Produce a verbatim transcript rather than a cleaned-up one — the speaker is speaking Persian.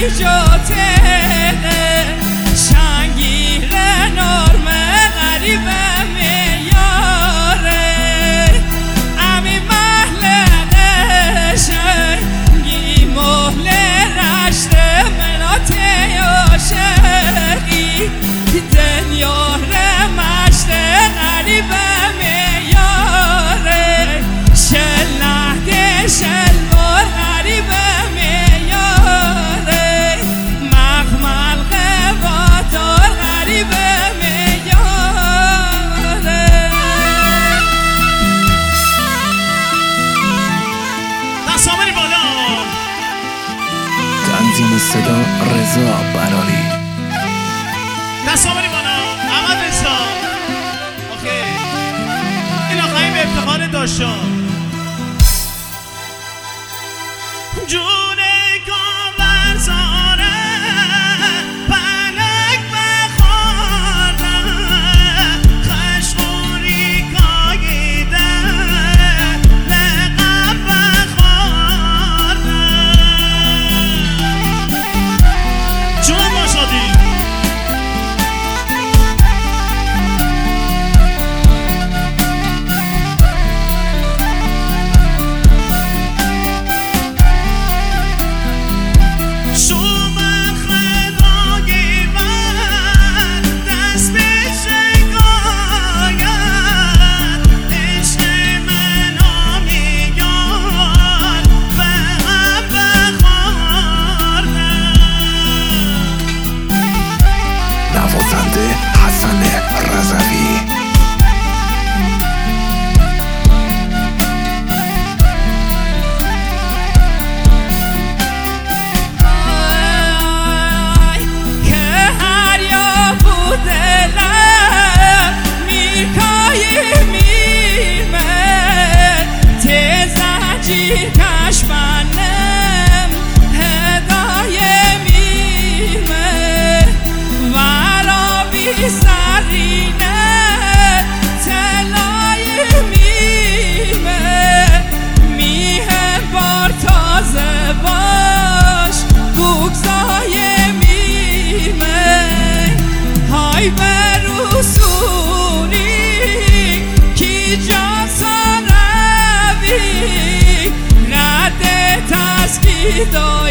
صدا رضا برالی. دست آوری بالا احمد رضا. اوکی این آخرین به افتخار داشتم جون کامل زاره پلک بخورده خشمونی کاگیده لقب بخورده جون باشادی حسن رضوی. که هر یا بودلم میکای میمه تزنجیر کشمنم هدای میمه ورابی سرینه تلای میمه میه بار تازه باش بگذای میمه های برسونی کی جاسا روی رد تسکی دای